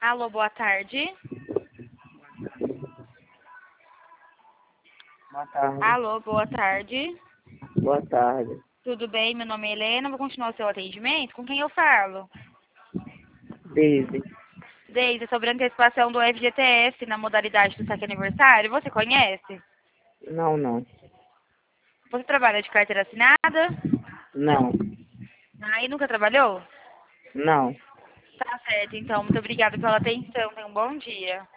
Alô, boa tarde. Boa tarde. Alô, boa tarde. Boa tarde. Tudo bem? Meu nome é Helena. Vou continuar o seu atendimento. Com quem eu falo? Daisy. Deise, sobre a antecipação do FGTS na modalidade do saque aniversário. Você conhece? Não. Você trabalha de carteira assinada? Não. Ah, e nunca trabalhou? Não. Tá certo, então. Muito obrigada pela atenção. Tenha um bom dia.